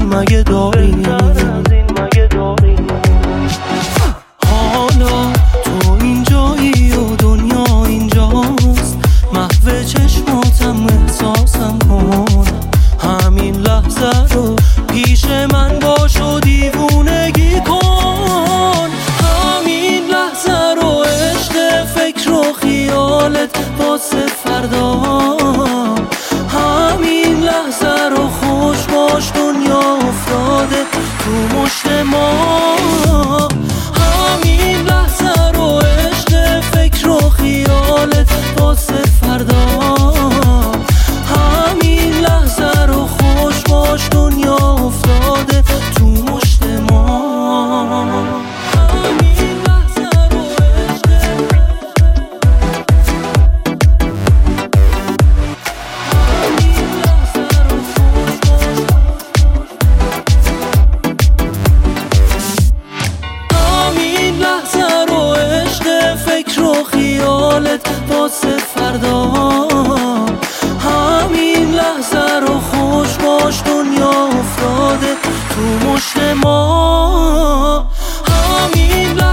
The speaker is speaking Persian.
مگه داری؟ حالا تو اینجایی و دنیا اینجاست، محو چشماتم احساسم کن. همین لحظه رو پیش من باش و دیوونگی کن. همین لحظه رو عشق، فکر و خیالت واسه فردا. همین لحظه رو خوش باش، دنیا افتاده تو مشت ما. همین لحظه رو عشق، فکر و خیالت واسه فردا. همین لحظه رو خوش باش، دنیا افتاده تو مشت ما. همین لحظه رو عشق، همین لحظه رو خوش باش. همین لحظه رو عشق، فکر و خیالت واسه فردا. همین لحظه رو خوش باش، دنیا افتاده تو مشت ما. همین